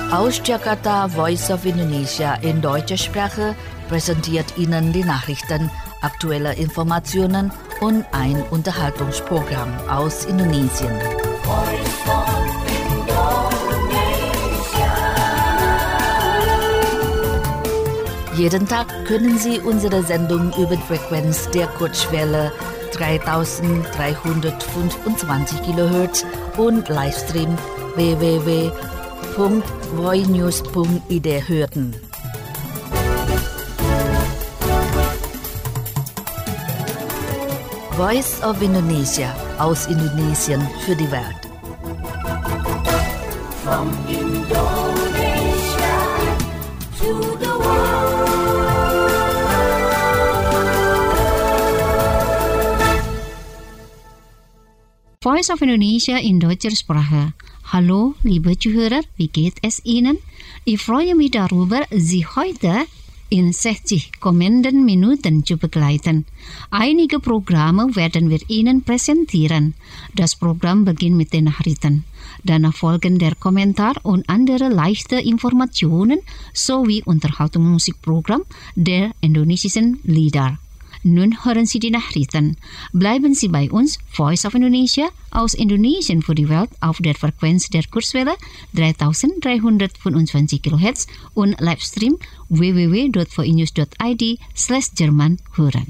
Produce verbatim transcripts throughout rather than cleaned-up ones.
Aus Jakarta, Voice of Indonesia in deutscher Sprache präsentiert Ihnen die Nachrichten, aktuelle Informationen und ein Unterhaltungsprogramm aus Indonesien. Jeden Tag können Sie unsere Sendung über die Frequenz der Kurzwelle dreitausenddreihundertfünfundzwanzig Kilohertz und Livestream w w w punkt voinews punkt i d hören. Voice of Indonesia aus Indonesien für die Welt. From Indonesia to the world. Voice of Indonesia in deutscher Sprache. Hallo, liebe Zuhörer, wie geht es Ihnen? Ich freue mich darüber, Sie heute in sechzig kommenden Minuten zu begleiten. Einige Programme werden wir Ihnen präsentieren. Das Programm beginnt mit den Nachrichten. Danach folgen der Kommentar und andere leichte Informationen sowie Unterhaltungsmusikprogramm der indonesischen Lieder. Nun hören Sie die Nachrichten. Bleiben Sie bei uns, Voice of Indonesia aus Indonesien für die Welt auf der Frequenz der Kurzwelle dreitausenddreihundertfünfundzwanzig Kilohertz und Livestream w w w punkt voinews punkt i d slash Jerman hören.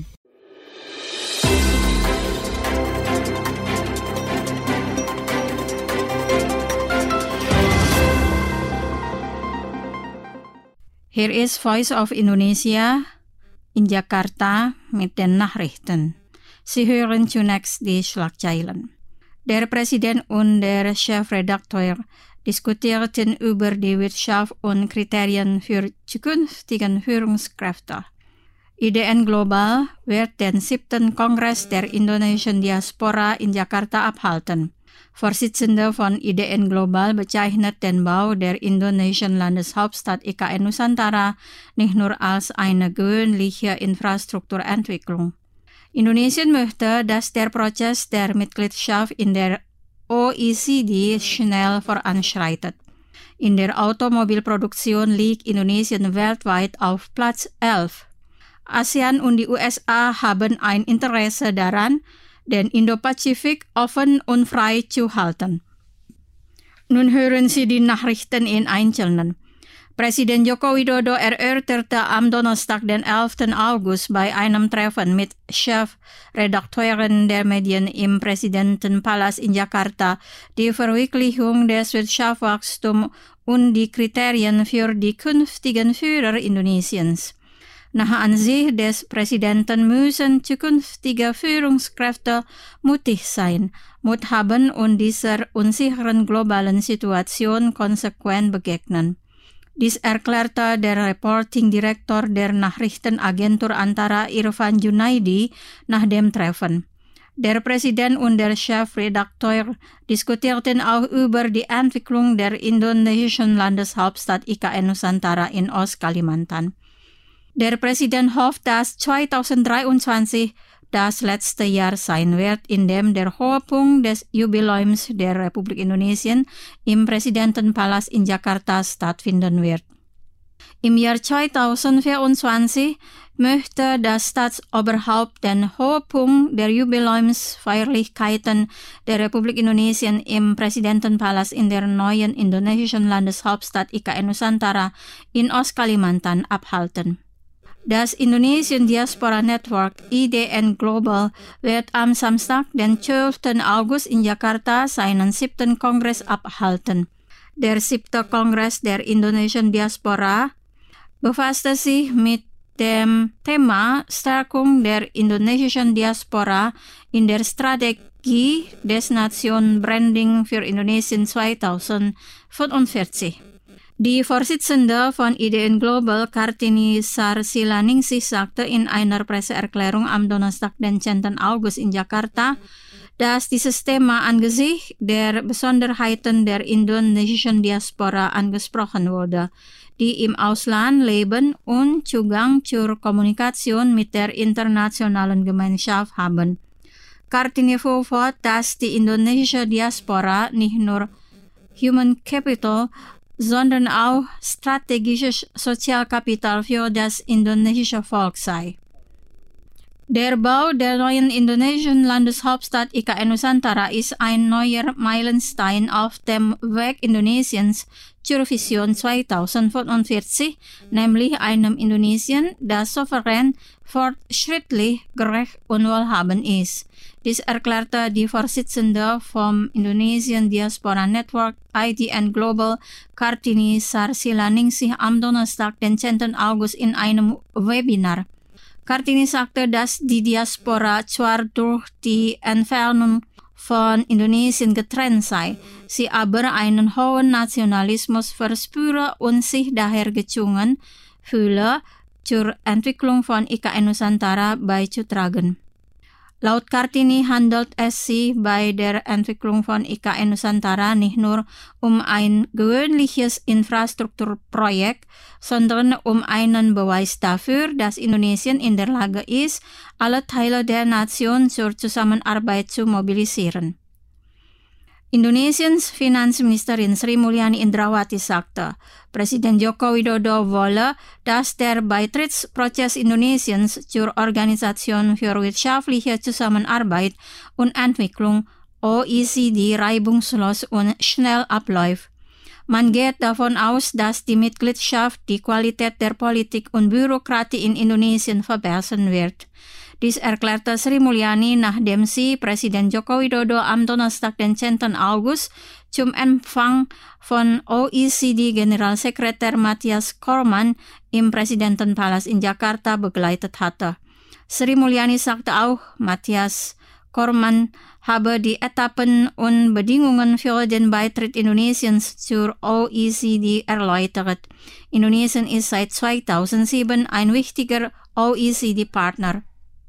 Here is Voice of Indonesia in Jakarta mit den Nachrichten. Sie hören zunächst die Schlagzeilen. Der Präsident und der Chefredakteur diskutierten über die Wirtschaft und Kriterien für zukünftige Führungskräfte. I D N Global wird den siebten Kongress der indonesischen Diaspora in Jakarta abhalten. Vorsitzender von I D N Global bezeichnet den Bau der indonesischen Landeshauptstadt I K N Nusantara nicht nur als eine gewöhnliche Infrastrukturentwicklung. Indonesien möchte, dass der Prozess der Mitgliedschaft in der O E C D schnell voranschreitet. In der Automobilproduktion liegt Indonesien weltweit auf Platz elf. ASEAN und die U S A haben ein Interesse daran, den Indo-Pazifik offen und frei zu halten. Nun hören Sie die Nachrichten in Einzelnen. Präsident Joko Widodo erörterte am Donnerstag, den elften August, bei einem Treffen mit Chefredakteuren der Medien im Präsidentenpalast in Jakarta die Verwirklichung des Wirtschaftswachstums und die Kriterien für die künftigen Führer Indonesiens. Nach Ansicht des Präsidenten müssen zukünftige Führungskräfte mutig sein, Mut haben und dieser unsicheren globalen Situation konsequent begegnen. Dies erklärte der Reporting-Direktor der Nachrichtenagentur Antara Irfan Junaidi nach dem Treffen. Der Präsident und der Chefredakteur diskutierten auch über die Entwicklung der indonesischen Landeshauptstadt I K N Nusantara in Ostkalimantan. Der Präsident hofft, dass zweitausenddreiundzwanzig das letzte Jahr sein wird, in dem der Höhepunkt des Jubiläums der Republik Indonesien im Präsidentenpalast in Jakarta stattfinden wird. Im Jahr zweitausendvierundzwanzig möchte das Staatsoberhaupt den Höhepunkt der Jubiläumsfeierlichkeiten der Republik Indonesien im Präsidentenpalast in der neuen indonesischen Landeshauptstadt I K N Nusantara in Ostkalimantan abhalten. Das Indonesian Diaspora Network I D N Global wird am Samstag, den zwölften August in Jakarta seinen siebten Kongress abhalten. Der siebte Kongress der indonesischen Diaspora befasste sich mit dem Thema Stärkung der indonesischen Diaspora in der Strategie des Nation Branding für Indonesien zweitausendfünfundvierzig. Die Vorsitzende von I D N Global, Kartini Sarsilaningsih, sagte in einer Presseerklärung am Donnerstag, den zehnten August in Jakarta, dass dieses Thema angesichts der Besonderheiten der indonesischen Diaspora angesprochen wurde, die im Ausland leben und Zugang zur Kommunikation mit der internationalen Gemeinschaft haben. Kartini fuhr fort, dass die indonesische Diaspora nicht nur Human Capital sondern auch strategisches Sozialkapital für das indonesische Volk sei. Der Bau der neuen indonesischen Landeshauptstadt I K N Nusantara ist ein neuer Meilenstein auf dem Weg Indonesiens zur Vision zweitausendfünfundvierzig, nämlich einem Indonesien, das souverän, fortschrittlich, gerecht und wohlhabend ist. Dies erklärte die Vorsitzende vom Indonesian Diaspora Network I D N Global, Kartini Sarsilaningsih, am Donnerstag, den zehnten August in einem Webinar. Kartini sagte, dass die Diaspora zwar durch die Entfernung von Indonesien getrennt sei, sie aber einen hohen Nationalismus verspüre und sich daher gezwungen fühle, zur Entwicklung von I K N Nusantara beizutragen. Laut Kartini handelt es sich bei der Entwicklung von I K N Nusantara nicht nur um ein gewöhnliches Infrastrukturprojekt, sondern um einen Beweis dafür, dass Indonesien in der Lage ist, alle Teile der Nation zur Zusammenarbeit zu mobilisieren. Indonesiens Finanzministerin Sri Mulyani Indrawati sagte, Presiden Joko Widodo wolle, dass der Beitrittsprozess Indonesiens zur Organisation für wirtschaftliche Zusammenarbeit und Entwicklung O E C D reibungslos und schnell abläuft. Man geht davon aus, dass die Mitgliedschaft die Qualität der Politik und Bürokratie in Indonesien verbessern wird. Dies erklärte Sri Mulyani, nachdem sie Presiden Joko Widodo am Donnerstag, den zehnten August, zum Empfang von O E C D-Generalsekretär Matthias Cormann im Präsidentenpalast in Jakarta begleitet hatte. Sri Mulyani sagte auch, Matthias Cormann habe die Etappen und Bedingungen für den Beitritt Indonesiens zur O E C D erläutert. Indonesien ist seit zweitausendsieben ein wichtiger O E C D-Partner.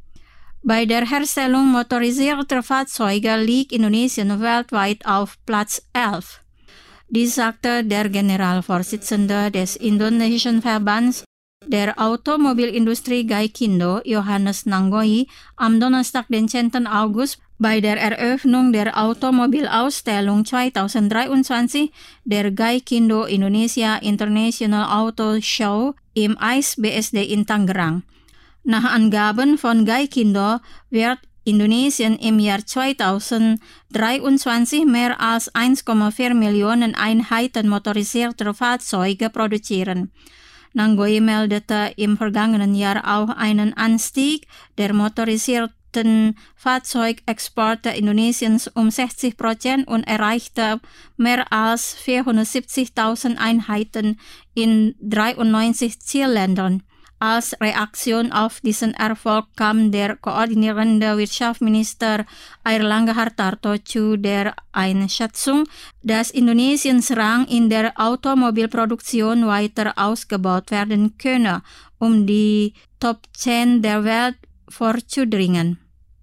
Bei der Herstellung motorisierter Fahrzeuge liegt Indonesien weltweit auf Platz elf. Dies sagte der Generalvorsitzende des indonesischen Verbands der Automobilindustrie Gaikindo, Johannes Nangoi, am Donnerstag, den zehnten August, bei der Eröffnung der Automobilausstellung zweitausenddreiundzwanzig der Gaikindo Indonesia International Auto Show im I S B S D in Tangerang. Nach Angaben von Gaikindo wird Indonesien im Jahr zweitausenddreiundzwanzig mehr als eins Komma vier Millionen Einheiten motorisierter Fahrzeuge produzieren. Nangoi meldete im vergangenen Jahr auch einen Anstieg der motorisierten Fahrzeugexporte Indonesiens um sechzig Prozent und erreichte mehr als vierhundertsiebzigtausend Einheiten in dreiundneunzig Zielländern. Als Reaktion auf diesen Erfolg kam der koordinierende Wirtschaftsminister Airlangga Hartarto zu der Einschätzung, dass Indonesiens Rang in der Automobilproduktion weiter ausgebaut werden könne, um die Top zehn der Welt vorzudringen.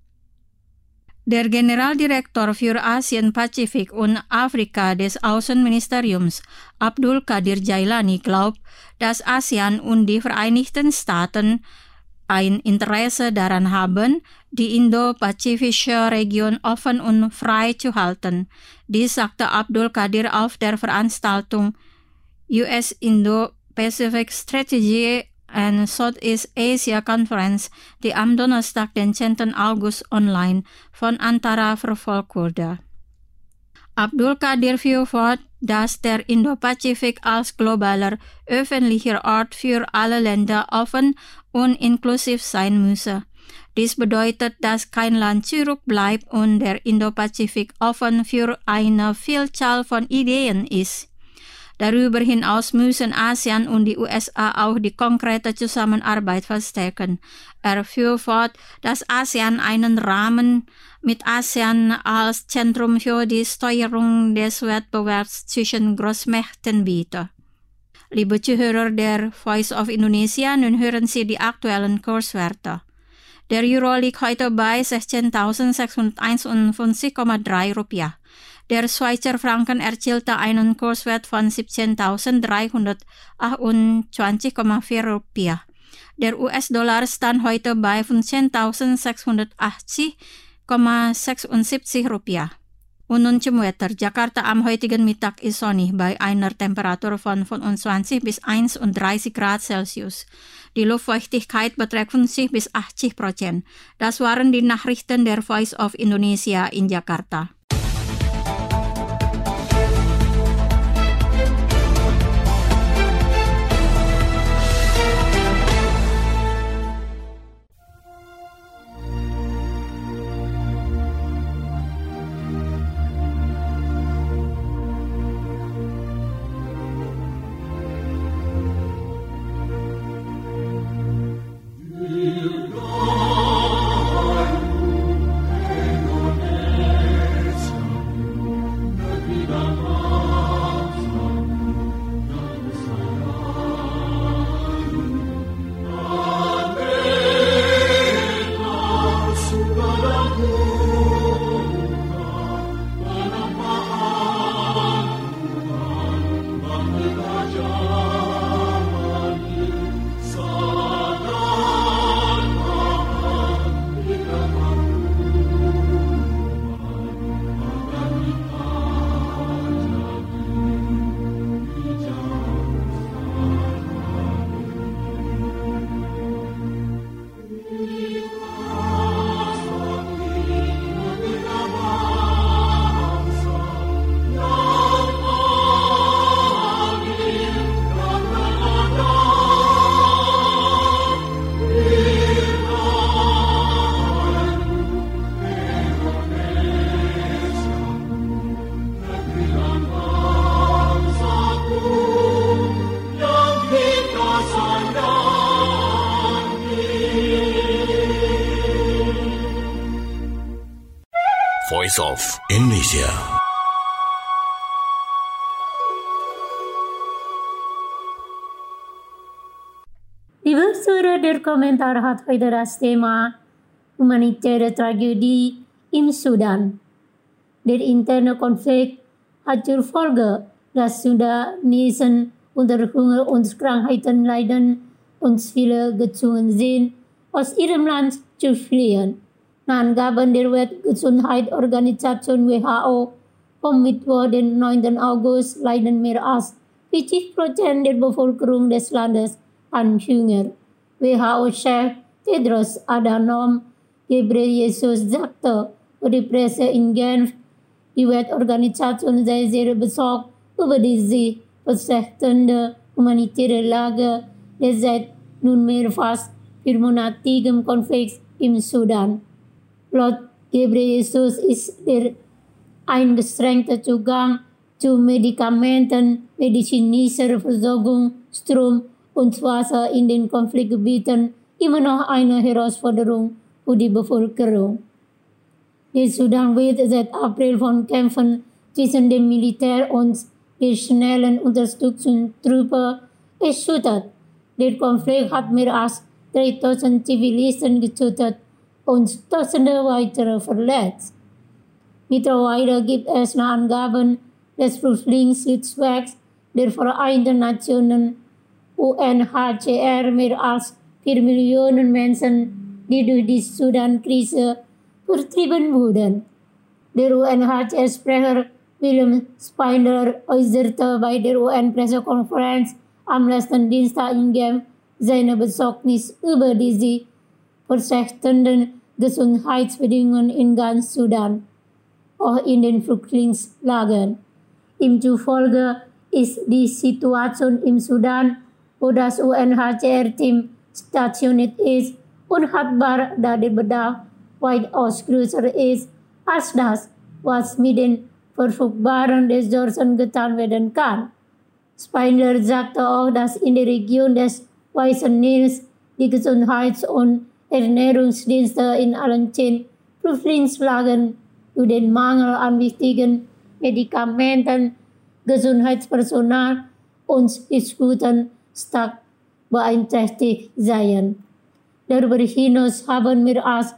Der Generaldirektor für Asien, Pazifik und Afrika des Außenministeriums, Abdul Qadir Jailani, glaubt, dass ASEAN und die Vereinigten Staaten ein Interesse daran haben, die indo-pazifische Region offen und frei zu halten. Dies sagte Abdul Qadir auf der Veranstaltung U S Indo-Pacific Strategy and Southeast Asia Conference, die am Donnerstag, den zehnten August online von Antara verfolgt wurde. Abdul Qadir fuhr fort, dass der Indo-Pazifik als globaler öffentlicher Ort für alle Länder offen und inklusiv sein müsse. Dies bedeutet, dass kein Land zurückbleibt und der Indo-Pazifik offen für eine Vielzahl von Ideen ist. Darüber hinaus müssen ASEAN und die U S A auch die konkrete Zusammenarbeit verstärken. Er fuhr fort, dass ASEAN einen Rahmen mit ASEAN als Zentrum für die Steuerung des Wettbewerbs zwischen Großmächten bietet. Liebe Zuhörer der Voice of Indonesia, nun hören Sie die aktuellen Kurswerte. Der Euro liegt heute bei sechzehntausendsechshunderteinundfünfzig Komma drei Rupiah. Der Schweizer Franken erzielte einen Kurswert von siebzehntausenddreihundertachtundzwanzig Komma vier Rupiah. Der U S-Dollar stand heute bei fünfzehntausendsechshundertachtzig Komma sechsundsiebzig Rupiah. Und nun zum Wetter. Jakarta am heutigen Mittag ist sonnig bei einer Temperatur von fünfundzwanzig bis einunddreißig Grad Celsius. Die Luftfeuchtigkeit beträgt fünfzig bis achtzig Prozent. Das waren die Nachrichten der Voice of Indonesia in Jakarta. Voice of Indonesia. Liebe Zuhörer, der Kommentar hat heute das Thema humanitäre Tragödie im Sudan. Der interne Konflikt hat zur Folge, dass Sudanesen unter Hunger und Krankheiten leiden und viele gezwungen sind, aus ihrem Land zu fliehen. Nach Angaben der Weltgesundheitsorganisation W H O vom Mittwoch, den neunten August, leiden mehr als vierzig Prozent der Bevölkerung des Landes an Hunger. W H O-Chef Tedros Adhanom Ghebreyesus sagte für die Presse in Genf, die Weltorganisation sei sehr besorgt über diese verschlechternde humanitäre Lage des seit nunmehr fast viermonatigem Konflikts im Sudan. Laut Ghebreyesus ist der eingeschränkte Zugang zu Medikamenten, medizinischer Versorgung, Strom und Wasser in den Konfliktgebieten immer noch eine Herausforderung für die Bevölkerung. Der Sudan wird seit April von Kämpfen zwischen dem Militär und der schnellen Unterstützungstruppe erschüttert. Der Konflikt hat mehr als dreitausend Zivilisten getötet und Tausende weitere verletzt. Mittlerweile gibt es nach Angaben des Flüchtlingshilfswerks der Vereinten Nationen U N H C R mehr als vier Millionen Menschen, die durch die Sudan-Krise vertrieben wurden. Der U N H C R-Sprecher William Spindler äußerte bei der U N-Pressekonferenz am letzten Dienstag in Genf seine Besorgnis über diese verschlechternden Gesundheitsbedingungen in ganz Sudan, auch in den Flüchtlingslagern. Ihm zufolge ist die Situation im Sudan, wo das U N H C R-Team stationiert ist, unhaltbar, da der Bedarf weitaus größer ist als das, was mit den verfügbaren Ressourcen getan werden kann. Spindler sagte auch, dass in der Region des Weißen Nils die Gesundheits- und Ernährungsdienste in allen zehn Flüchtlingslagern durch den Mangel an wichtigen Medikamenten, Gesundheitspersonal und Hilfsgütern stark beeinträchtigt seien. Darüber hinaus haben mehr als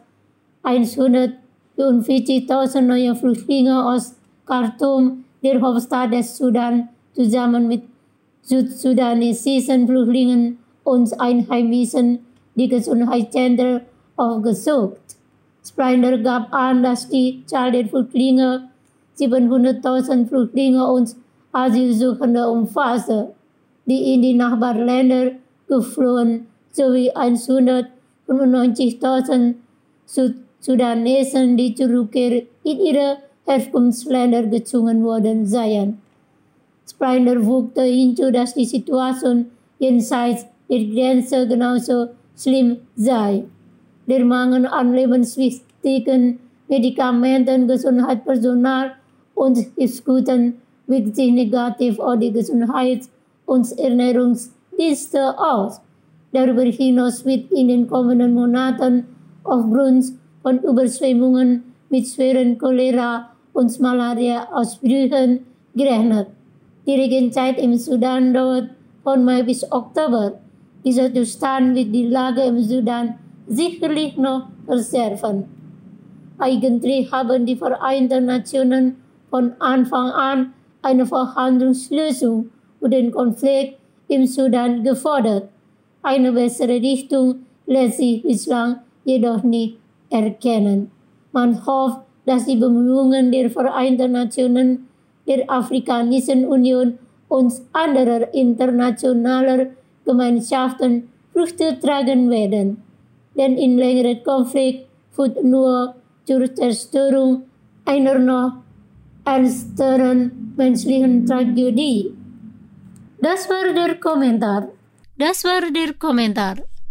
hundertvierundvierzigtausend neue Flüchtlinge aus Khartoum, der Hauptstadt des Sudan, zusammen mit südsudanesischen Flüchtlingen und Einheimischen die Gesundheitszentren aufgesucht. Spindler gab an, dass die Zahl der Flüchtlinge siebenhunderttausend Flüchtlinge und Asylsuchende umfasste, die in die Nachbarländer geflohen, sowie hundertfünfundneunzigtausend Sudanesen, die zur Rückkehr in ihre Herkunftsländer gezwungen worden seien. Spreiner fügte hinzu, dass die Situation jenseits der Grenze genauso schlimm sei. Der Mangel an lebenswichtigen Medikamenten, Gesundheitspersonal und Hilfsgütern wirkt sich negativ auf die Gesundheits- und Ernährungsdienste aus. Darüber hinaus wird in den kommenden Monaten aufgrund von Überschwemmungen mit schweren Cholera- und Malaria-Ausbrüchen gerechnet. Die Regenzeit im Sudan dauert von Mai bis Oktober. Dieser Zustand wird die Lage im Sudan sicherlich noch verschärfen. Eigentlich haben die Vereinten Nationen von Anfang an eine Verhandlungslösung für den Konflikt im Sudan gefordert. Eine bessere Richtung lässt sich bislang jedoch nicht erkennen. Man hofft, dass die Bemühungen der Vereinten Nationen, der Afrikanischen Union und anderer internationaler Gemeinschaften Früchte tragen werden. Denn ein längerer Konflikt führt nur zur Zerstörung einer noch ernsteren menschlichen Tragödie. Das war der Kommentar. Das war der Kommentar.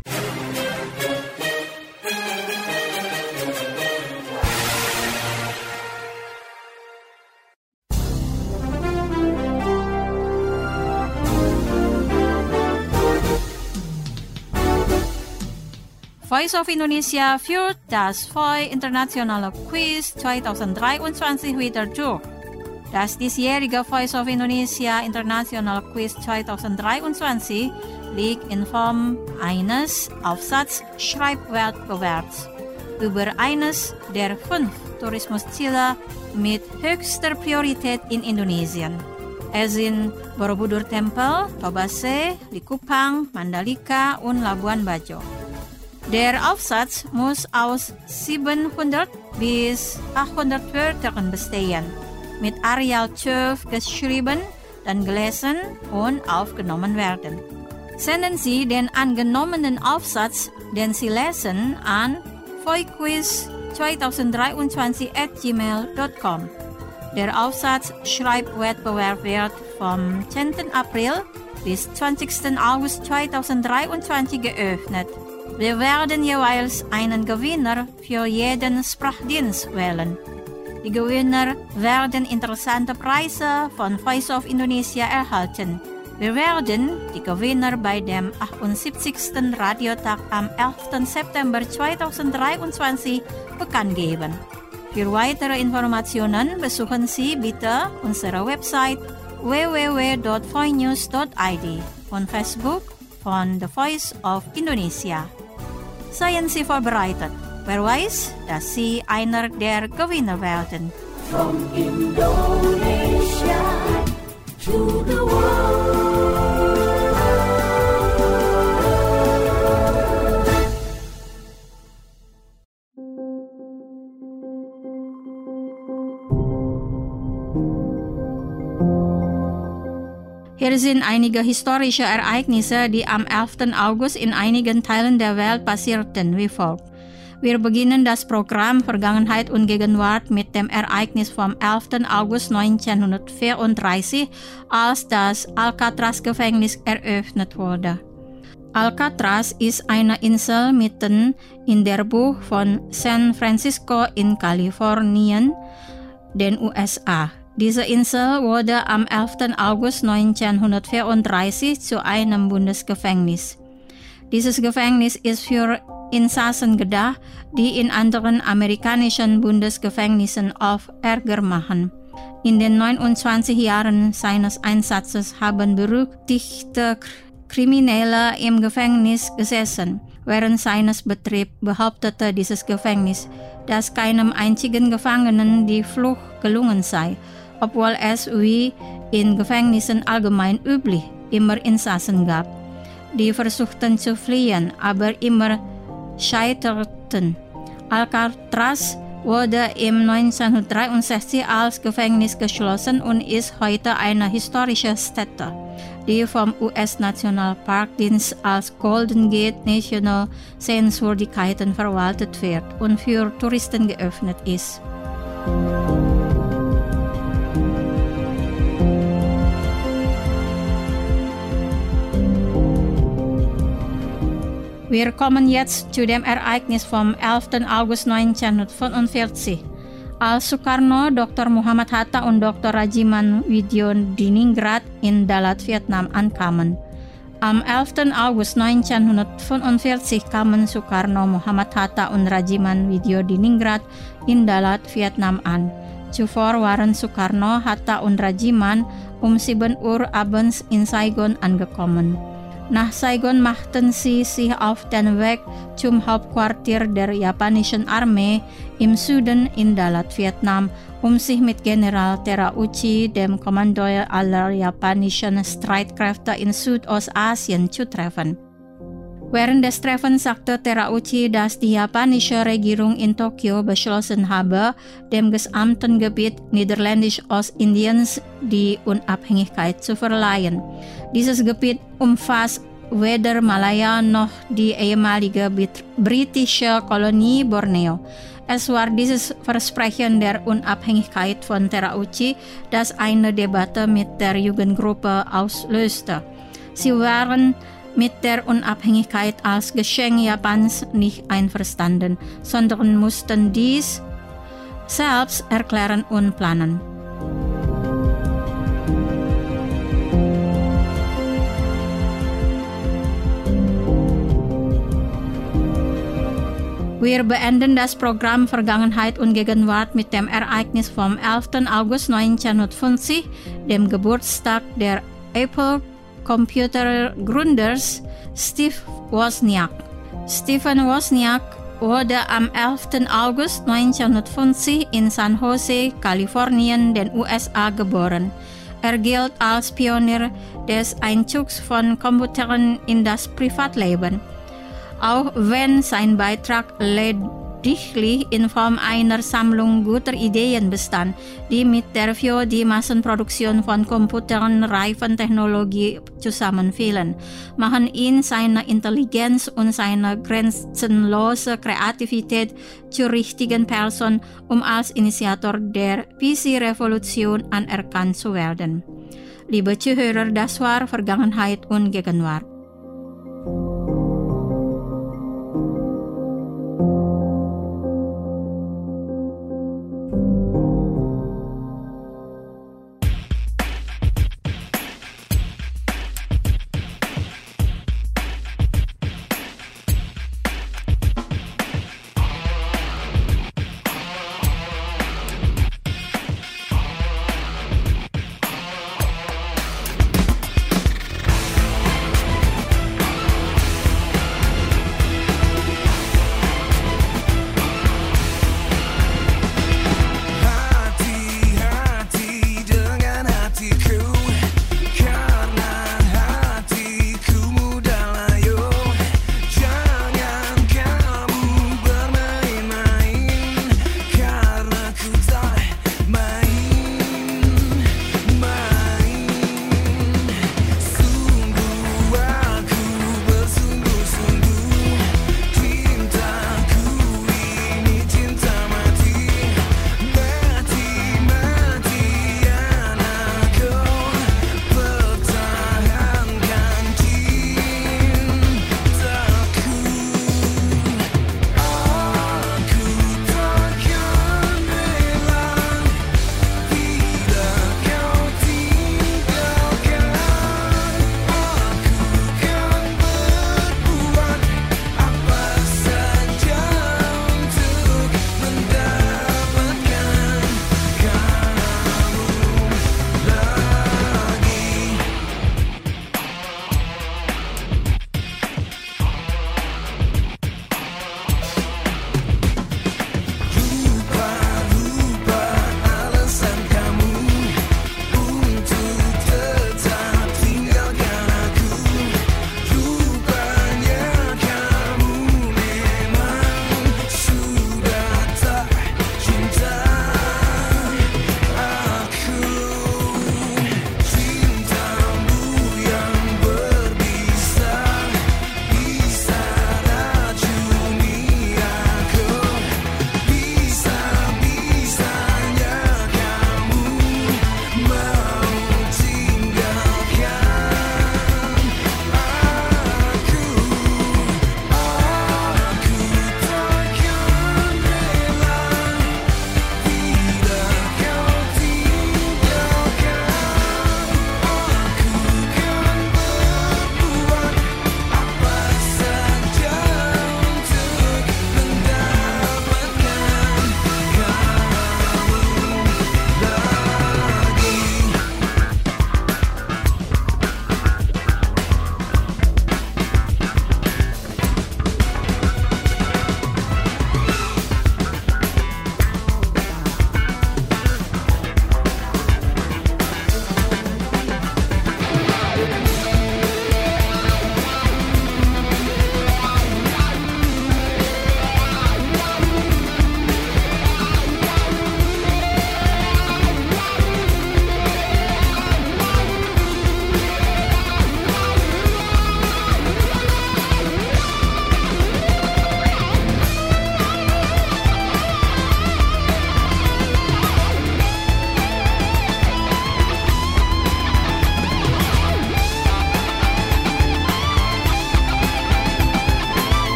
Voice of Indonesia führt das V O I Internationale Quiz zwanzig dreiundzwanzig wieder durch. Das diesjährige Voice of Indonesia International Quiz zwanzig dreiundzwanzig liegt in Form eines Aufsatz-Schreibwettbewerbs über eines der fünf Tourismusziele mit höchster Priorität in Indonesien. Es sind Borobudur Tempel, Tobase, Likupang, Mandalika und Labuan Bajo. Der Aufsatz muss aus siebenhundert bis achthundert Wörtern bestehen, mit Arial zwölf geschrieben, dann gelesen und aufgenommen werden. Senden Sie den angenommenen Aufsatz, den Sie lesen, an voiquiz zwanzig dreiundzwanzig at gmail dot com. Der Aufsatz-Schreibwettbewerb wird vom zehnten April bis zwanzigsten August zwanzig dreiundzwanzig geöffnet. Wir werden jeweils einen Gewinner für jeden Sprachdienst wählen. Die Gewinner werden interessante Preise von Voice of Indonesia erhalten. Wir werden die Gewinner bei dem achtundsiebzigsten Radiotag am elften September zwanzig dreiundzwanzig bekannt geben. Für weitere Informationen besuchen Sie bitte unsere Website w w w dot voinews dot i d und Facebook von The Voice of Indonesia. Seien Sie vorbereitet. Wer weiß, dass Sie einer der Gewinner werden. From Indonesia to the world. Hier sind einige historische Ereignisse, die am elften August in einigen Teilen der Welt passierten, wie folgt. Wir beginnen das Programm Vergangenheit und Gegenwart mit dem Ereignis vom elften August neunzehnhundertvierunddreißig, als das Alcatraz-Gefängnis eröffnet wurde. Alcatraz ist eine Insel mitten in der Bucht von San Francisco in Kalifornien, den U S A. Diese Insel wurde am elften August neunzehnhundertvierunddreißig zu einem Bundesgefängnis. Dieses Gefängnis ist für Insassen gedacht, die in anderen amerikanischen Bundesgefängnissen auf Ärger machen. In den neunundzwanzig Jahren seines Einsatzes haben berüchtigte Kriminelle im Gefängnis gesessen. Während seines Betriebs behauptete dieses Gefängnis, dass keinem einzigen Gefangenen die Flucht gelungen sei, obwohl es wie in Gefängnissen allgemein üblich immer Insassen gab, die versuchten zu fliehen, aber immer scheiterten. Alcatraz wurde im neunzehnhundertdreiundsechzig als Gefängnis geschlossen und ist heute eine historische Stätte, die vom U S-Nationalparkdienst als Golden Gate National Sehenswürdigkeiten verwaltet wird und für Touristen geöffnet ist. Wir kommen jetzt zu dem Ereignis vom elften August neunzehnhundertfünfundvierzig, als Sukarno, Doktor Muhammad Hatta und Doktor Rajiman Widyodiningrat in Dalat, Vietnam ankamen. Am elften August neunzehnhundertfünfundvierzig kamen Sukarno, Muhammad Hatta und Rajiman Widyodiningrat in Dalat, Vietnam an. Zuvor waren Sukarno, Hatta und Rajiman um sieben Uhr abends in Saigon angekommen. Nach Saigon machten sie sich auf den Weg zum Hauptquartier der japanischen Armee im Süden in Dalat, Vietnam, um sich mit General Terauchi, dem Kommandeur aller japanischen Streitkräfte in Südostasien, zu treffen. Während des Treffens sagte Terauchi, dass die japanische Regierung in Tokio beschlossen habe, dem gesamten Gebiet Niederländisch-Ostindiens die Unabhängigkeit zu verleihen. Dieses Gebiet umfasst weder Malaya noch die ehemalige britische Kolonie Borneo. Es war dieses Versprechen der Unabhängigkeit von Terauchi, das eine Debatte mit der Jugendgruppe auslöste. Sie waren mit der Unabhängigkeit als Geschenk Japans nicht einverstanden, sondern mussten dies selbst erklären und planen. Wir beenden das Programm Vergangenheit und Gegenwart mit dem Ereignis vom elften August neunzehnhundertfünfzig, dem Geburtstag der Apple Computer Gründers Steve Wozniak. Stephen Wozniak wurde am elften August neunzehnhundertfünfzig in San Jose, Kalifornien, den U S A geboren. Er gilt als Pionier des Einzugs von Computern in das Privatleben. Auch wenn sein Beitrag lediglich in Form einer Sammlung guter Ideen bestand, die mit der für die Massenproduktion von Computern reifen Technologie zusammenfielen, machen ihn seine Intelligenz und seine grenzenlose Kreativität zur richtigen Person, um als Initiator der P C-Revolution anerkannt zu werden. Liebe Zuhörer, das war Vergangenheit und Gegenwart.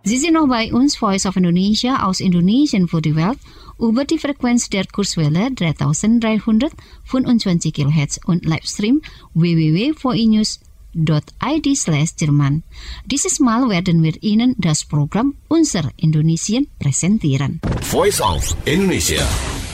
Sie sind noch bei uns, Voice of Indonesia aus Indonesien für die Welt, über die Frequenz der Kurzwelle dreitausenddreihundertfünfundzwanzig Kilohertz und Livestream w w w punkt v i news punkt i d slash Jerman. Dieses Mal werden wir Ihnen das Programm Unser Indonesien präsentieren. Voice of Indonesia.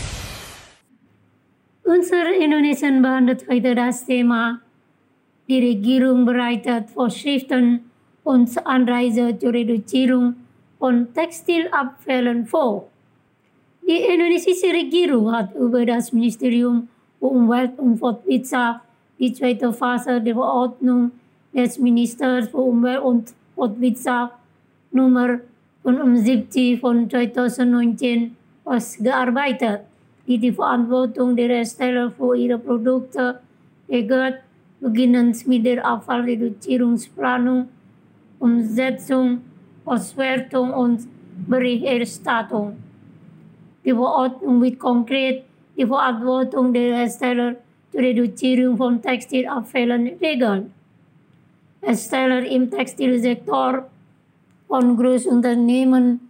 Unser Indonesien behandelt heute das Thema: Die Regierung bereitet Vorschriften und Anreize zur Reduzierung von Textilabfällen vor. Die indonesische Regierung hat über das Ministerium für Umwelt und Fortwirtschaft die zweite Phase der Verordnung des Ministers für Umwelt und Fortwirtschaft Nummer fünfundsiebzig von zweitausendneunzehn ausgearbeitet, die die Verantwortung der Hersteller für ihre Produkte regelt, beginnend mit der Abfallreduzierungsplanung, Umsetzung, Auswertung und Berichterstattung. Die Verordnung wird konkret die Verantwortung der Hersteller zur Reduzierung von Textilabfällen regeln. Hersteller im Textilsektor, von Großunternehmen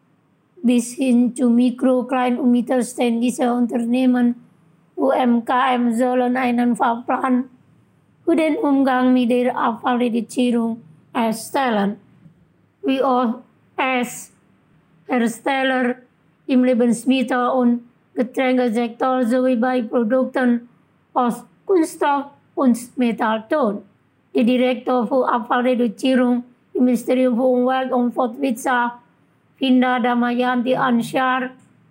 bis hin zu Mikro-, Klein- und Mittelständischen Unternehmen, U M K M, sollen einen Fahrplan für den Umgang mit der Abfallreduzierung erstellen. Wie auch als Hersteller im Lebensmittel- und Getränkesektor sowie bei Produkten aus Kunststoff und Metallton. Der Direktor für Abfallreduzierung im Ministerium für Umwelt und Fortwirtschaft, Finda Damayanti Anshar,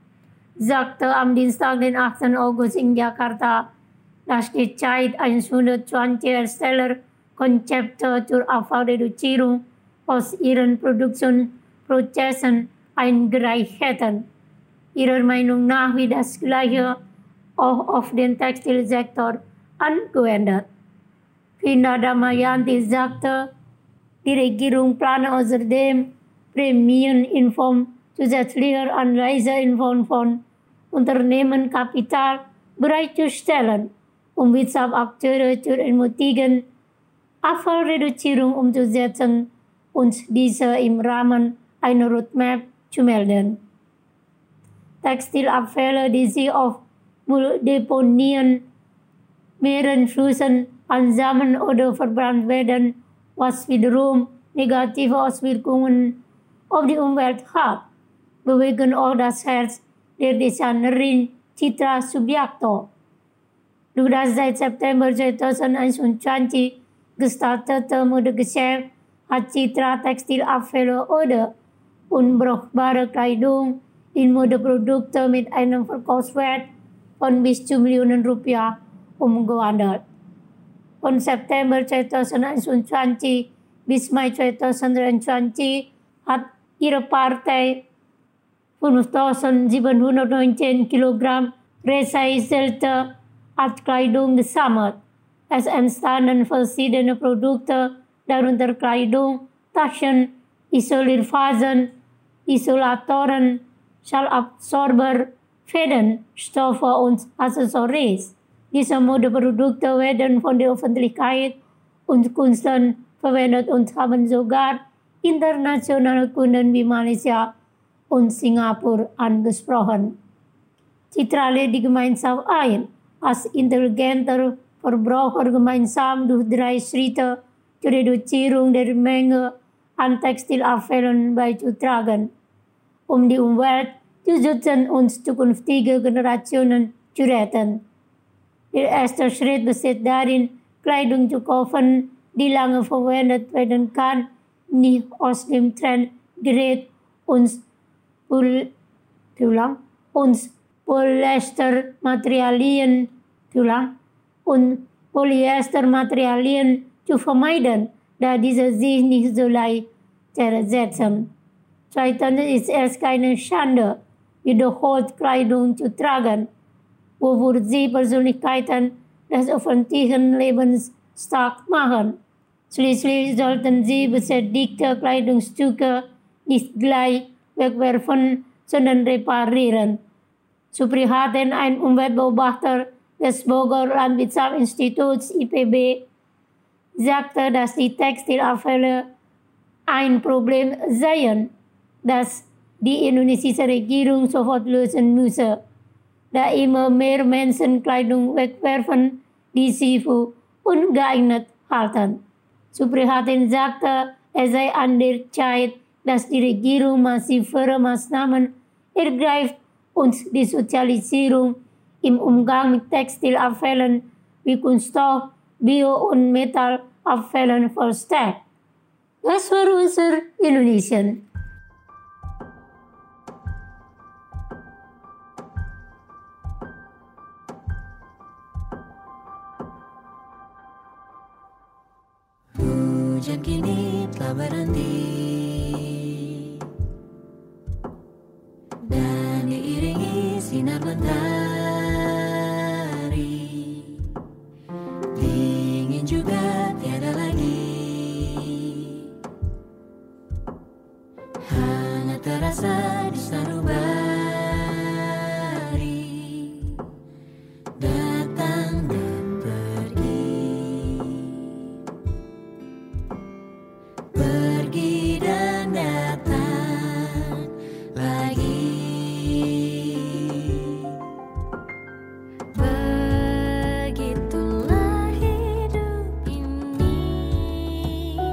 sagte am Dienstag, den achten August in Jakarta, dass die Zeit hundertzwanzig Hersteller Konzepte zur Abfallreduzierung aus ihren Produktionsprozessen eingereicht hätten. Ihrer Meinung nach wird das Gleiche auch auf den Textilsektor angewendet. Finda Damayanti sagte, die Regierung plane außerdem Prämien in Form zusätzlicher Anreize in Form von Unternehmenkapital bereitzustellen, um Wirtschaftsakteure zu ermutigen, Abfallreduzierung umzusetzen und diese im Rahmen einer Roadmap zu melden. Textilabfälle, die sich auf Mülldeponien, Meeren, Flüssen ansammeln oder verbrannt werden, was wiederum negative Auswirkungen auf die Umwelt hat, bewegen auch das Herz der Designerin Citra Subiakto. Durch das seit September zweitausendeinundzwanzig gestartete Modegeschäft hat Citra Textilabfälle oder unbrauchbare Kleidung in Modeprodukte mit einem Verkaufswert von bis zu Millionen Rupiah umgewandelt. Von September zweitausendeinundzwanzig bis Mai zweitausenddreiundzwanzig hat ihre Partei fünftausendsiebenhundertneunzehn Kilogramm recycelte Altkleidung gesammelt. Es entstanden verschiedene Produkte, darunter Kleidung, Taschen, Isolierphasen, Isolatoren, Schallabsorber, Fäden, Stoffe und Accessoires. Diese Modeprodukte werden von der Öffentlichkeit und Künstlern verwendet und haben sogar internationale Kunden wie Malaysia und Singapur angesprochen. Citra lädt die Gemeinschaft ein, als intelligenter Verbraucher gemeinsam durch drei Schritte zur Reduzierung der Menge an Textilabfällen beizutragen, um die Umwelt zu schützen und zukünftige Generationen zu retten. Der erste Schritt besteht darin, Kleidung zu kaufen, die lange verwendet werden kann, nicht aus dem Trend gerät und Poly- und Polyestermaterialien und Polyestermaterialien zu vermeiden, da diese sich nicht so leicht zersetzen. Zweitens ist es keine Schande, wiederholt Kleidung zu tragen, wofür sie Persönlichkeiten des öffentlichen Lebens stark machen. Schließlich sollten sie beschädigte Kleidungsstücke nicht gleich wegwerfen, sondern reparieren. Suprihaten, ein Umweltbeobachter des Bogor Landwirtschaftsinstituts I P B, sagte, dass die Textilabfälle ein Problem seien, dass die indonesische Regierung sofort lösen müsse, da immer mehr Menschen Kleidung wegwerfen, die sie für ungeeignet halten. Suprihatin sagte, es sei an der Zeit, dass die Regierung massivere Maßnahmen ergreift und die Sozialisierung im Umgang mit Textilabfällen wie Kunststoff, Bio- und Metallabfällen verstärkt. Das war unser Indonesian. Hujan kini telah berhenti dan diiringi sinar mentari. Dingin juga tiada lagi, hangat terasa di sanubari. Datang dan pergi, pergi dan datang lagi. Begitulah hidup ini,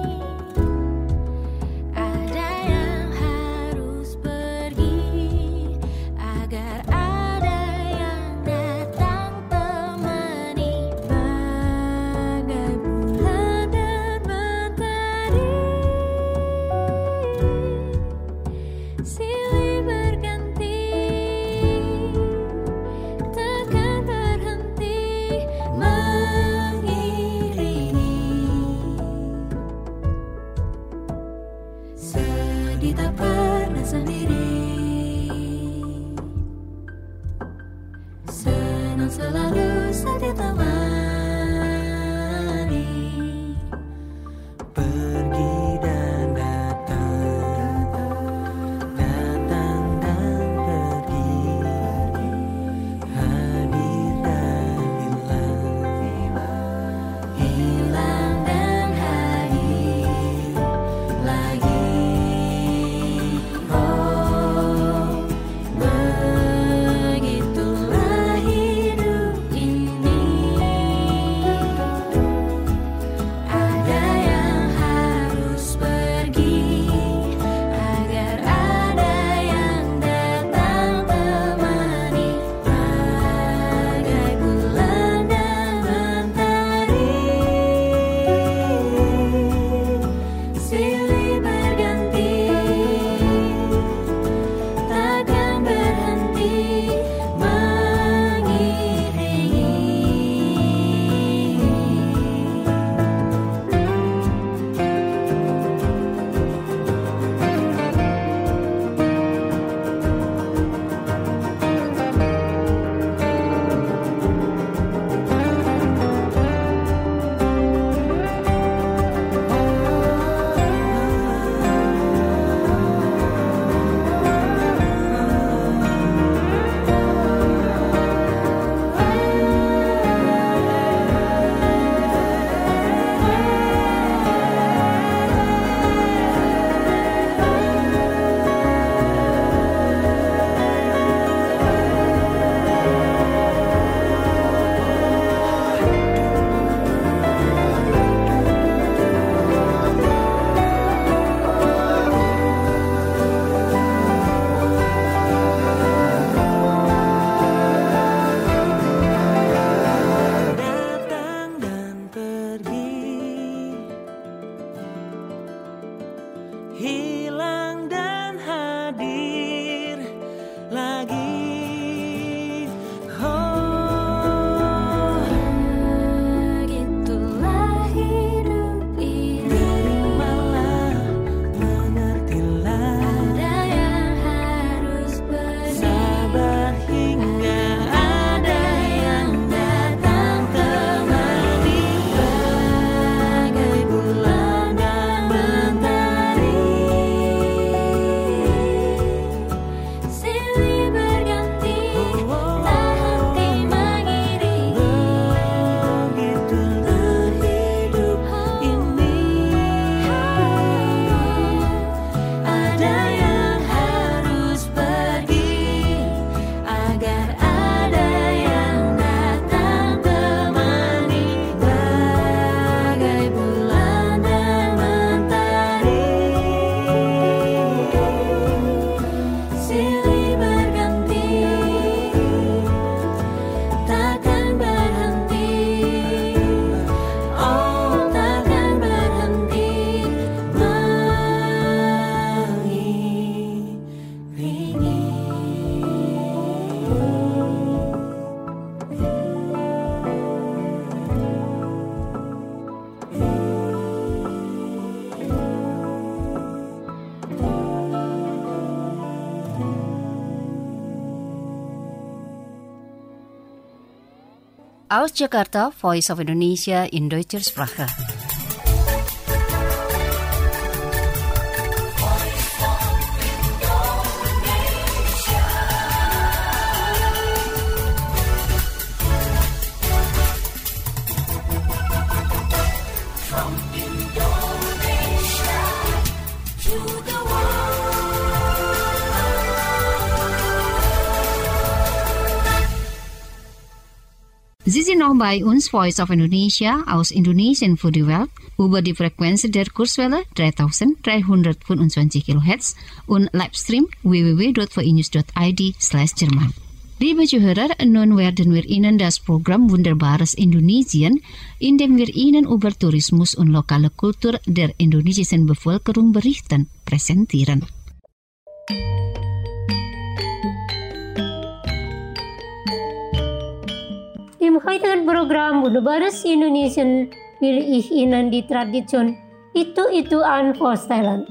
ada yang harus pergi agar ada yang datang temani, bagai bulan dan mentari. Silih berganti, takkan berhenti mengiringi. Sedih tak pernah sendiri, senang selalu setia temani. Pergi dan datang, datang dan pergi, hadir dan hilang, hilang dan hadir lagi. Oh, begitulah hidup ini, ada yang harus pergi agar ada yang datang temani, bagai bulan dan mentari. Silih berganti, takkan berhenti mengiringi. Datang dan pergi, hilang dan hadir lagi. Oh, begitulah hidup ini, terimalah, mengertilah, ada yang harus pergi, sabar hingga ada yang datang temani, bagai bulan dan mentari. Aus Jakarta, Voice of Indonesia in Deutscher Sprache. Sie sind noch bei uns, Voice of Indonesia, aus Indonesien für die Welt, über die Frequenz der Kurzwelle dreitausenddreihundertfünfundzwanzig Kilohertz und Livestream w w w dot v i news dot i d slash Jerman. Liebe Zuhörer, nun werden wir Ihnen das Programm Wunderbares Indonesien, in dem wir Ihnen über Tourismus und lokale Kultur der indonesischen Bevölkerung berichten, präsentieren. Im heutigen Programm Wunderbares Indonesien will ich Ihnen die Tradition Itu-Ituan vorstellen.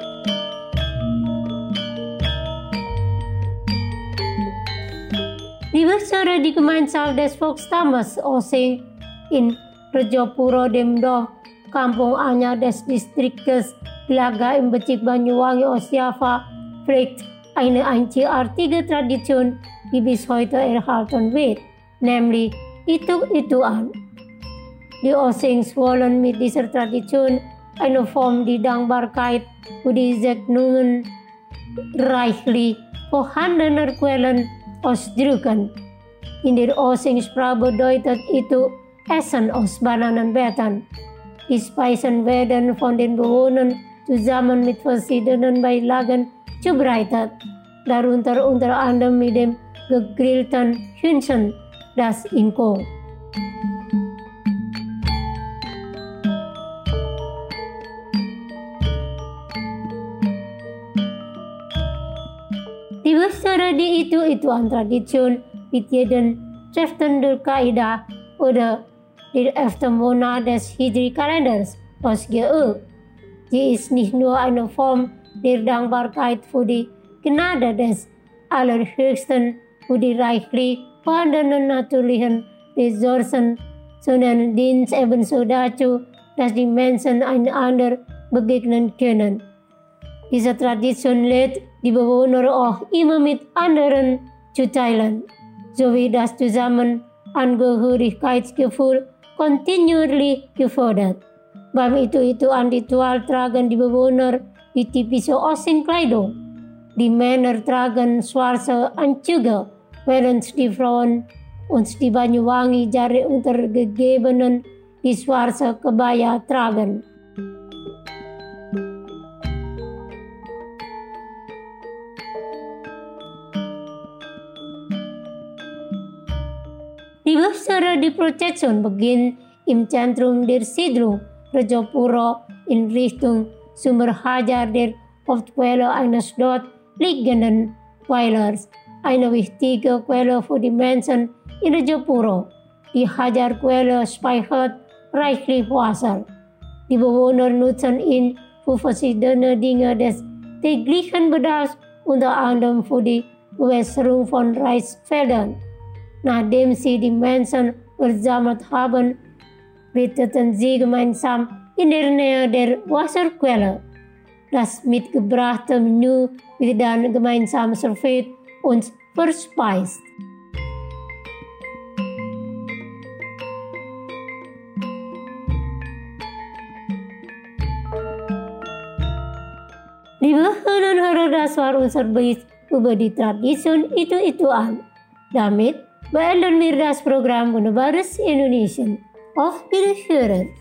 Die Besitzer die Gemeinschaft des Volksstammes Osing in Rejopuro dem Dorf Kampung Anyar des Distriktes Ilaga im Bezirk Banyuwangi Osjava pflegt eine einzigartige Tradition, die bis heute erhalten wird, nämlich Itu-Ituan. Die Osings wollen mit dieser Tradition eine Form die Dankbarkeit für die Segnungen reichlich vorhandener Quellen ausdrücken. In der Osing-Sprache bedeutet itu Essen aus Bananenbeeten. Die Speisen werden von den Bewohnern zusammen mit verschiedenen Beilagen zubereitet, darunter unter anderem mit dem gegrillten Hühnchen, das Ingkong. Die Besitzer die Itu-Ituan Tradition mit jedem Treffen der Qaida oder der elften Monat des Hijri-Kalenders ausgeübt. Sie ist nicht nur eine Form der Dankbarkeit für die Gnade des Allerhöchsten für die reichlich vorhandenen natürlichen Ressourcen, sondern dient ebenso dazu, dass die Menschen einander begegnen können. Diese Tradition lädt die Bewohner auch immer mit anderen zu teilen, sowie das Zusammenangehörigkeitsgefühl kontinuierlich gefordert. Beim Itu-Ituan Ritual tragen die Bewohner die typische Osing-Kleidung. Die Männer tragen schwarze Anzüge, während die Frauen und die Banyuwangi Jari untergegebenen die schwarze Kebaya tragen. Die Besitzer die Prozession beginnt im Zentrum der Siedlung Rejopuro in Richtung Sumber Hajar, der Hauptquelle eines dort liegenden Weilers, eine wichtige Quelle für die Menschen in Rejopuro. Die Hajar-Quelle speichert reichlich Wasser. Die Bewohner nutzen ihn für verschiedene Dinge des täglichen Bedarfs, unter anderem für die Bewässerung von Reisfeldern. Nachdem sie die Menschen versammelt haben, beteten sie gemeinsam in der Nähe der Wasserquelle. Das mitgebrachte Menü wird dann gemeinsam serviert und verspeist. Liebe Hörer und Hörer, das war unser Bericht über die Tradition Itu-Ituan. Damit beenden wir das Programm Wunderbares Indonesien. Auf Wiederhören!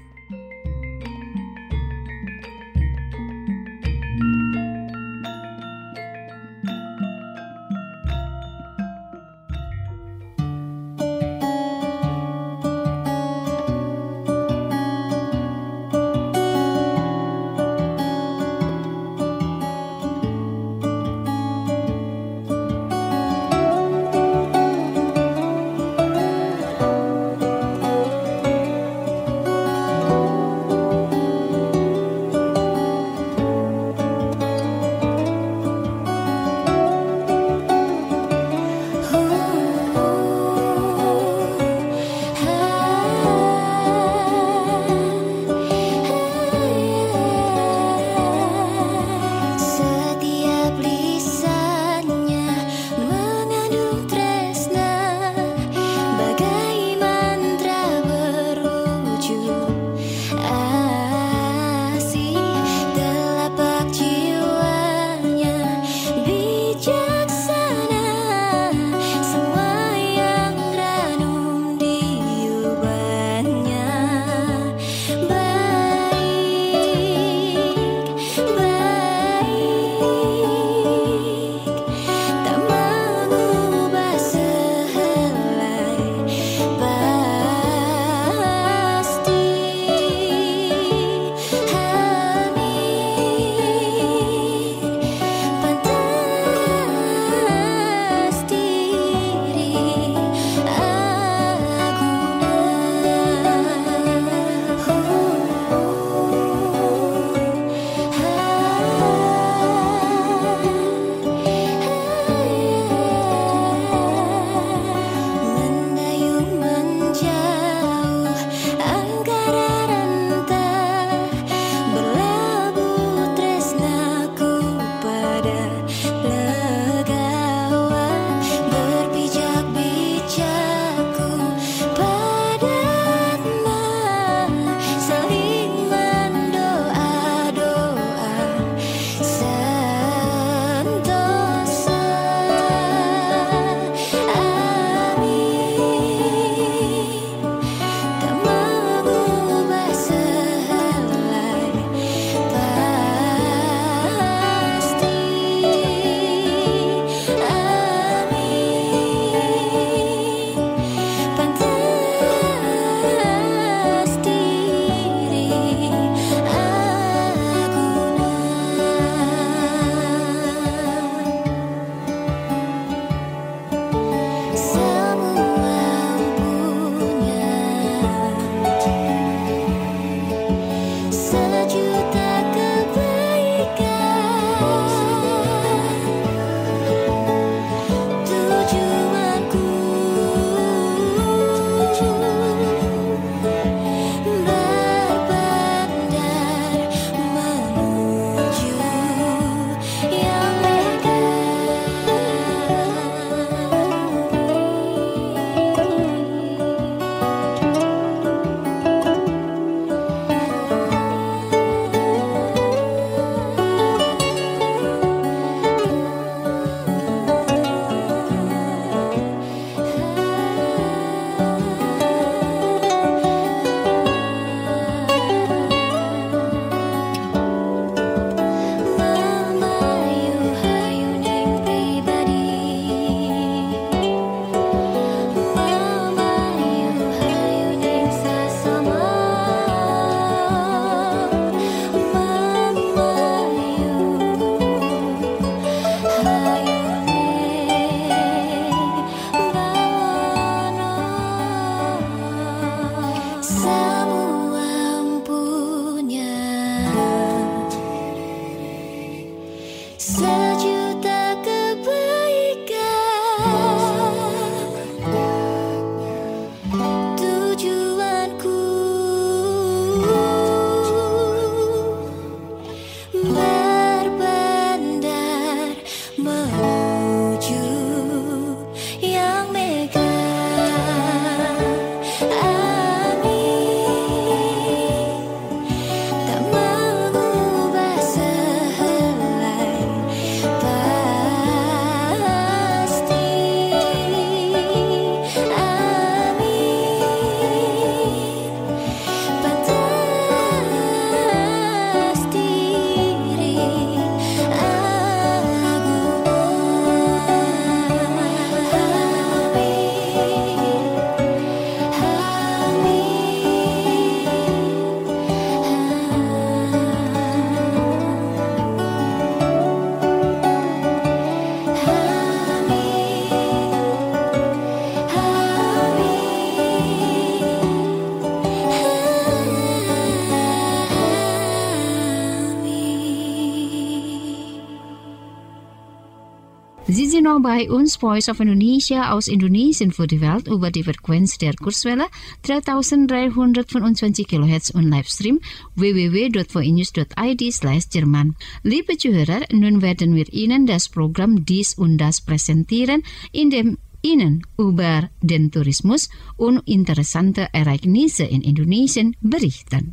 Sie sind noch bei uns, Voice of Indonesia aus Indonesien für die Welt über die Frequenz der Kurzwelle dreitausenddreihundertfünfundzwanzig Kilohertz und Livestream w w w punkt voinews punkt i d slash Jerman. Liebe Zuhörer, nun werden wir Ihnen das Programm Dies und Das präsentieren, in dem Ihnen über den Tourismus und interessante Ereignisse in Indonesien berichten.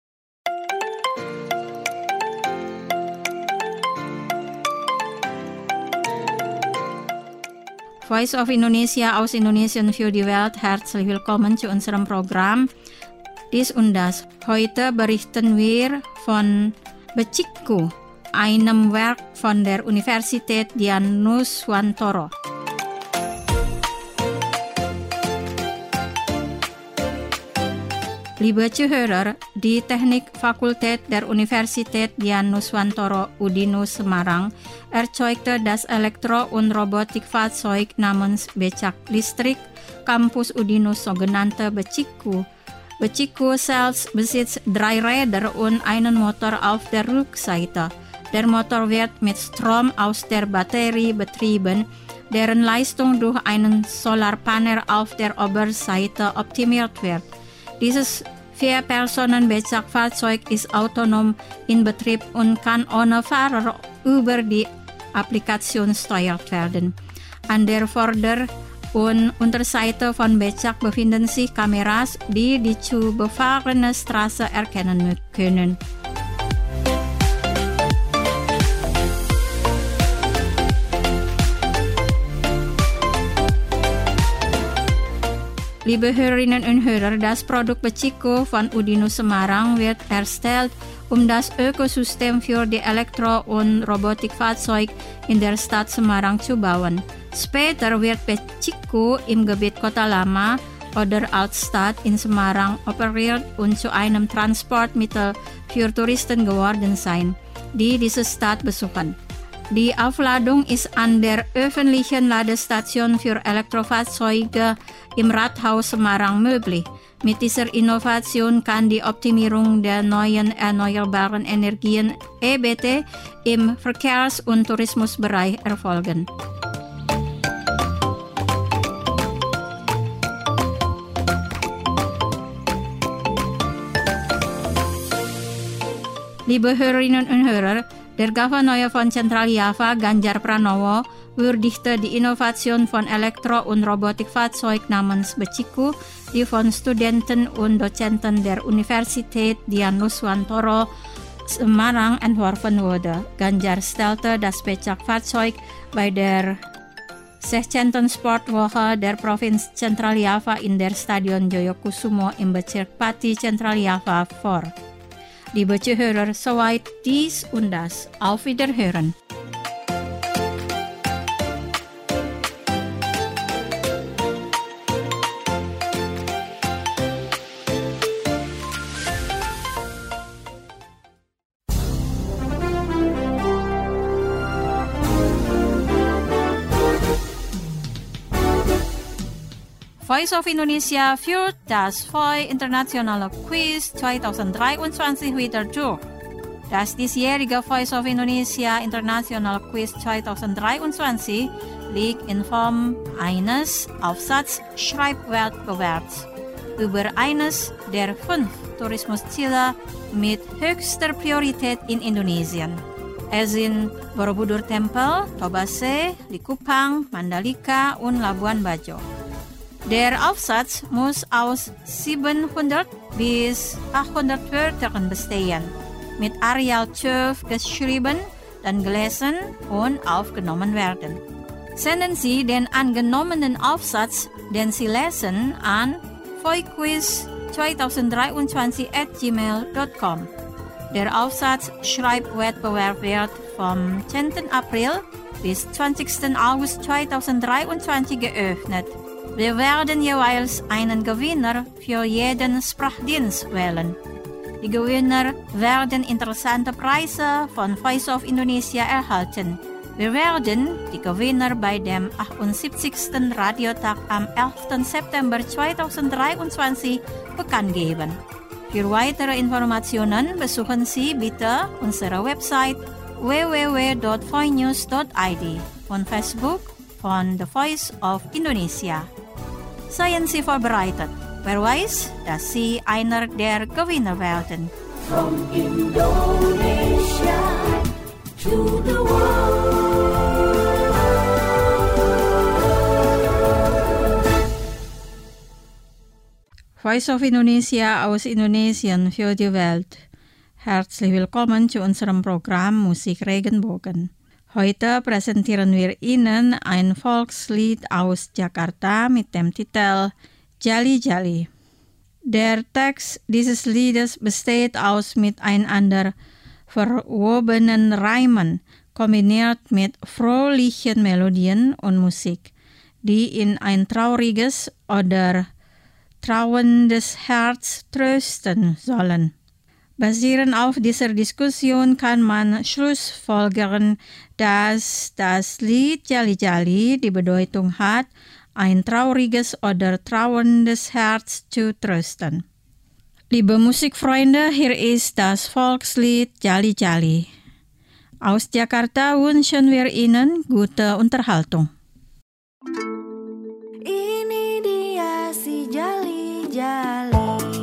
Voice of Indonesia aus Indonesien für die Welt. Herzlich willkommen zu unserem Programm Dies und Das. Heute berichten wir von Becikku, einem Werk von der Universität Dianuswantoro. Liebe Zuhörer, die Technikfakultät der Universität Dianuswantoro Udinus Semarang erzeugte das Elektro- und Robotikfahrzeug namens Becak Listrik Campus Udinus sogenannte Becikku. Becikku selbst besitzt drei Räder und einen Motor auf der Rückseite. Der Motor wird mit Strom aus der Batterie betrieben, deren Leistung durch einen Solarpanel auf der Oberseite optimiert wird. Dieses Vier-Personen-Becak-Fahrzeug ist autonom in Betrieb und kann ohne Fahrer über die Applikation steuert werden. An der Vorder- und Unterseite von Becak befinden sich Kameras, die die zu befahrene Straße erkennen können. Liebe Hörerinnen und Hörer, das Produkt Becikku von Udinus Semarang wird erstellt, um das Ökosystem für die Elektro- und Robotikfahrzeug in der Stadt Semarang zu bauen. Später wird Becikku im Gebiet Kota Lama oder Altstadt in Semarang operiert und zu einem Transportmittel für Touristen geworden sein, die diese Stadt besuchen. Die Aufladung ist an der öffentlichen Ladestation für Elektrofahrzeuge im Rathaus Semarang möglich. Mit dieser Innovation kann die Optimierung der neuen erneuerbaren Energien E B T im Verkehrs- und Tourismusbereich erfolgen. Liebe Hörerinnen und Hörer, der Gouverneur von Zentraljava, Ganjar Pranowo, würdigte die Innovation von Elektro- und Robotikfahrzeug namens Becikku, die von Studenten und Dozenten der Universität Dianuswantoro Semarang entworfen wurde. Ganjar stellte das Becak-Fahrzeug bei der sechzehnten Sportwoche der Provinz Zentraljava in der Stadion Joyokusumo im Bezirk Pati, Zentraljava vor. Liebe Zuhörer, soweit dies und das. Auf Wiederhören. Voice of Indonesia führt das V O I Internationale Quiz zweitausenddreiundzwanzig wieder durch. Das diesjährige Voice of Indonesia Internationale Quiz zweitausenddreiundzwanzig liegt in Form eines Aufsatz-Schreibwettbewerbs über eines der fünf Tourismusziele mit höchster Priorität in Indonesien. Es sind Borobudur Tempel, Tobase, Likupang, Mandalika und Labuan Bajo. Der Aufsatz muss aus siebenhundert bis achthundert Wörtern bestehen, mit Arial zwölf geschrieben, dann gelesen und aufgenommen werden. Senden Sie den angenommenen Aufsatz, den Sie lesen, an voiquiz zweitausenddreiundzwanzig at gmail punkt com. Der Aufsatz-Schreibwettbewerb wird vom zehnten April bis zwanzigsten August zweitausenddreiundzwanzig geöffnet. Wir werden jeweils einen Gewinner für jeden Sprachdienst wählen. Die Gewinner werden interessante Preise von Voice of Indonesia erhalten. Wir werden die Gewinner bei dem achtundsiebzigsten Radiotag am elften September zweitausenddreiundzwanzig bekannt geben. Für weitere Informationen besuchen Sie bitte unsere Website w w w punkt voinews punkt i d. on Facebook van The Voice of Indonesia. Zijn ze voorbereid? Verwijs dat ze einer der Gewinner werden. From Indonesia to the world. Voice of Indonesia aus Indonesien für die Welt. Herzlich willkommen zu unserem Programm Musik Regenbogen. Heute präsentieren wir Ihnen ein Volkslied aus Jakarta mit dem Titel Jali Jali. Der Text dieses Liedes besteht aus miteinander verwobenen Reimen, kombiniert mit fröhlichen Melodien und Musik, die in ein trauriges oder trauerndes Herz trösten sollen. Basierend auf dieser Diskussion kann man schlussfolgern, dass das Lied Jali Jali die Bedeutung hat, ein trauriges oder trauerndes Herz zu trösten. Liebe Musikfreunde, hier ist das Volkslied Jali Jali. Aus Jakarta wünschen wir Ihnen gute Unterhaltung. Ini dia si Jali Jali.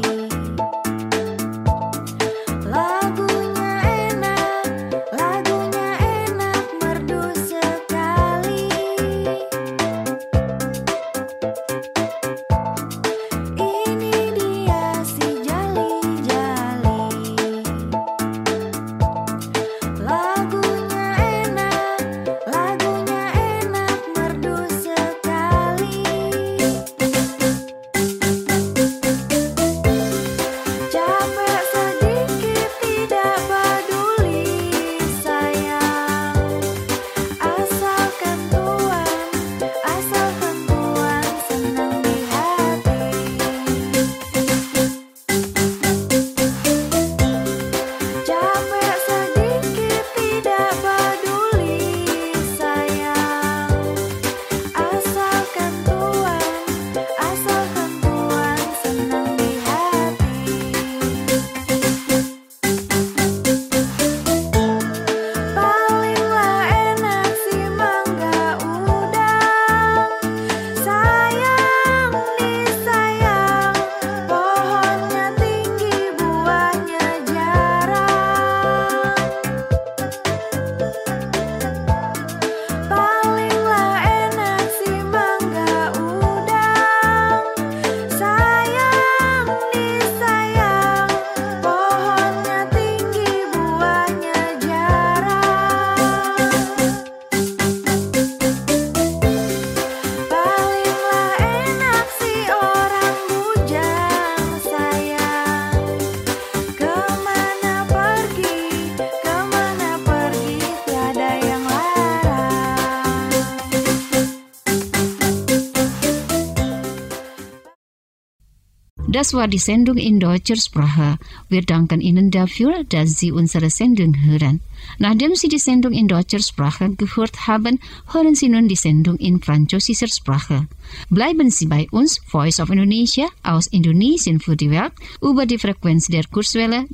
Das war die Sendung in deutscher Sprache. Wir danken Ihnen dafür, dass Sie unsere Sendung hören. Nachdem Sie die Sendung in deutscher Sprache gehört haben, hören Sie nun die Sendung in französischer Sprache. Bleiben Sie bei uns, Voice of Indonesia aus Indonesien für die Welt, über die Frequenz der Kurzwelle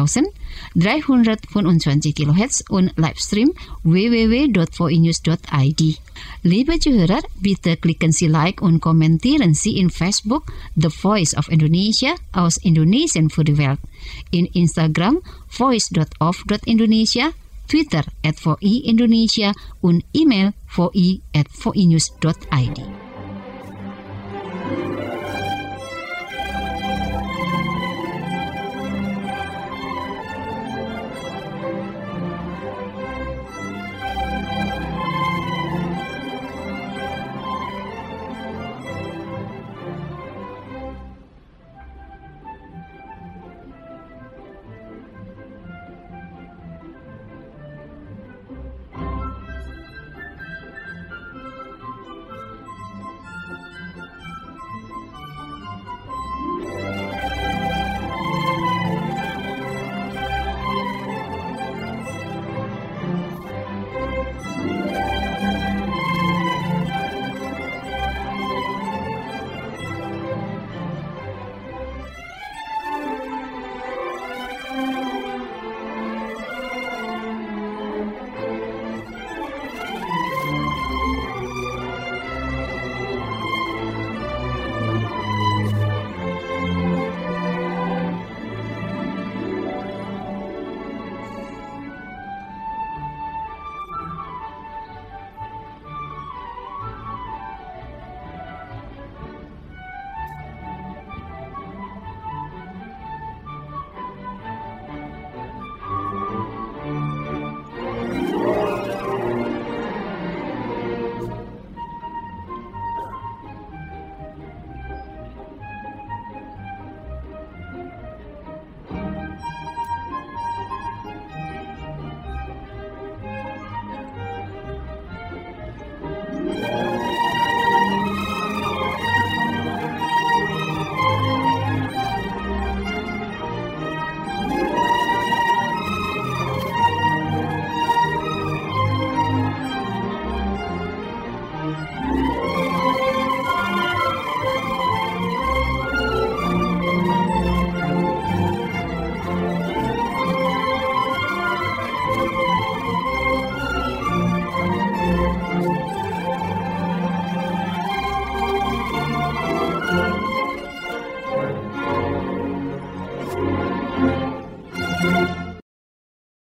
dreitausenddreihundertfünfundzwanzig Kilohertz und Livestream w w w punkt v i news punkt i d. Liebe Zuhörer, bitte klicken Sie Like und kommentieren Sie in Facebook The Voice of Indonesia aus Indonesien für die Welt, in Instagram voice punkt of punkt indonesia, Twitter at v i indonesia und E-Mail v i at v i news punkt i d.